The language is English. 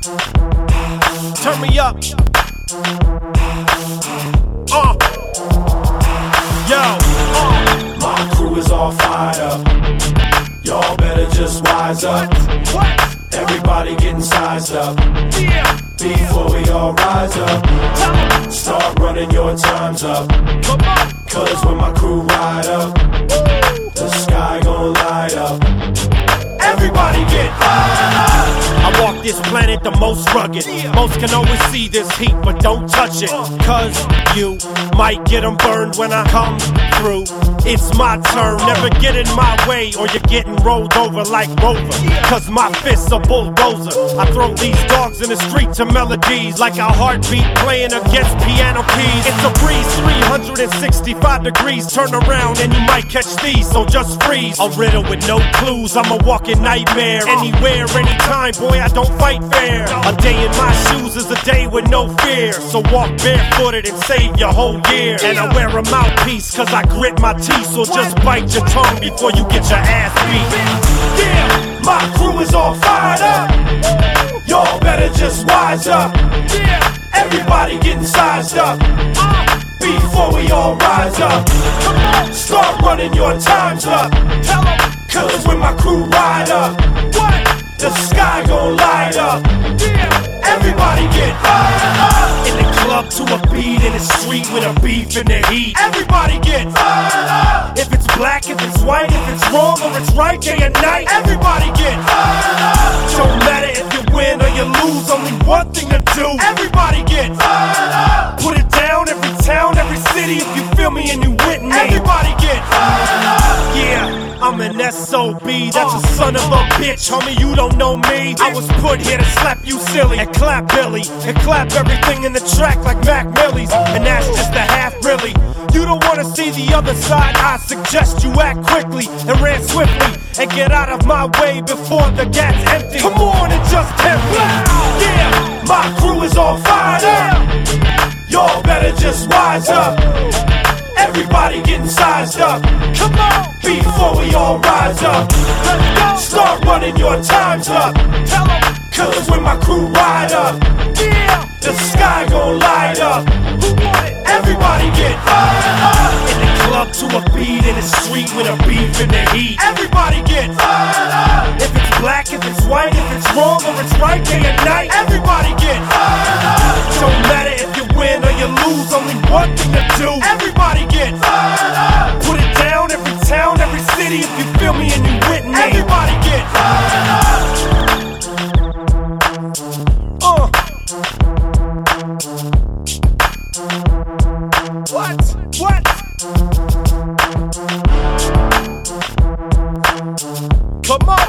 Turn me up. My crew is all fired up. Y'all better just wise up. Everybody getting sized up. Before we all rise up, start running your times up. Cause when my crew ride up, the sky gon' light up. Everybody get high. I walk this planet the most rugged. Most can always see this heat, but don't touch it. Cause you might get them burned when I come through. It's my turn, never get in my way, or you're getting rolled over like Rover. Cause my fists are bulldozer. I throw these dogs in the street to melodies like a heartbeat playing against piano keys. It's a breeze, 365 degrees. Turn around and you might catch these, so just freeze. A riddle with no clues, I'm a walking nightmare. Anywhere, anytime, boy, I don't fight fair. A day in my shoes is a day with no fear. So walk barefooted and save your whole year. And I wear a mouthpiece cause I grit my teeth. So just bite your tongue before you get your ass beat. Yeah, my crew is all fired up. Y'all better just wise up. Everybody getting sized up. Before we all rise up, start running your times up. Cause when my crew ride up, the sky gon' light up. Everybody get high. In the club to a beat, in the street with a beef in the heat. Everybody get high. If it's black, if it's white, if it's wrong or it's right, day and night. Everybody get high. Don't matter if you win or you lose, only one thing to do. Everybody get high. Put it down, every town, every city, if you feel me and you with me. Everybody get high. Yeah. I'm an SOB, that's a son of a bitch, homie, you don't know me. I was put here to slap you silly, and clap Billy, and clap everything in the track like Mac Millie's. And that's just the half really. You don't wanna see the other side, I suggest you act quickly and ran swiftly and get out of my way before the gat's empty. Come on and just tempt me. Yeah, my crew is all fired up. Y'all better just wise up. Everybody getting sized up. Come on. Before we all rise up, start running your times up. Cause when my crew ride up, the sky gon' light up. Everybody get high. In the club to a beat, in the street with a beef in the heat. Everybody get high. If it's black, if it's white, if it's wrong or it's right, day and night. Everybody get high. Don't matter if you win or you lose, only one thing to do. Everybody get high. Put it down, every town, every city, if you feel me and you with me. Everybody get high. What? Come on.